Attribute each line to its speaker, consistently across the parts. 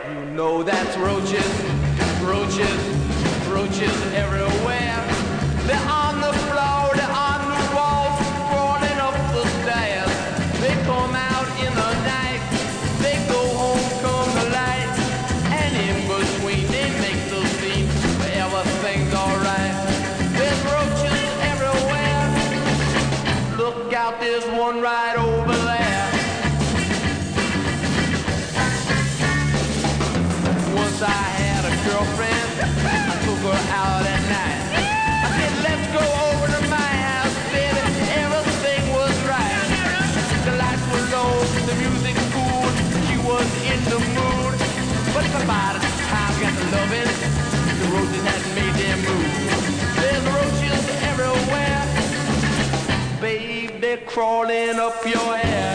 Speaker 1: You know that's roaches, roaches, roaches everywhere. They're on the floor, they're on the walls, crawling up the stairs. They come out in the night, they go home come the light, and in between they make the scene where everything's alright. There's roaches everywhere. Look out, there's one right over there. Once I had a girlfriend, I took her out at night. I said, let's go over to my house, baby, everything was right. The lights were low, the music cool, she was in the mood. But about the time we got to loving, the roaches had made their move. There's roaches everywhere, babe, they're crawling up your hair.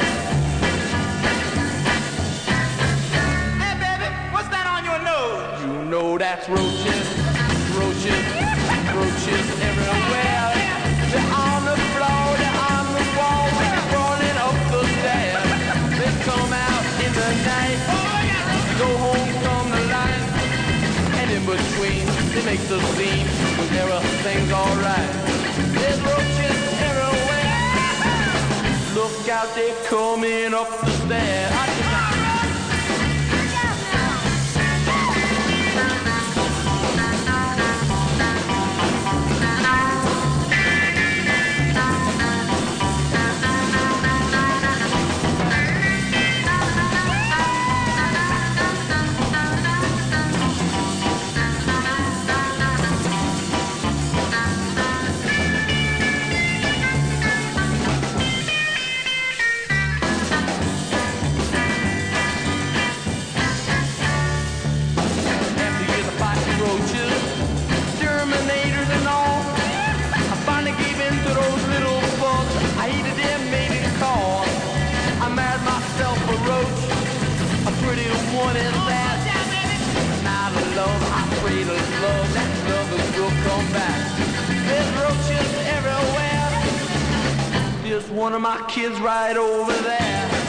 Speaker 1: You know that's roaches, roaches, roaches everywhere. They're on the floor, they're on the wall, they're crawling up the stairs. They come out in the night, go home come the light, and in between they make the scene when everything's alright. There's roaches everywhere. Look out, they're coming up the stairs. One is that not a love, I pray to love that lovers will come back. There's roaches everywhere. There's one of my kids right over there.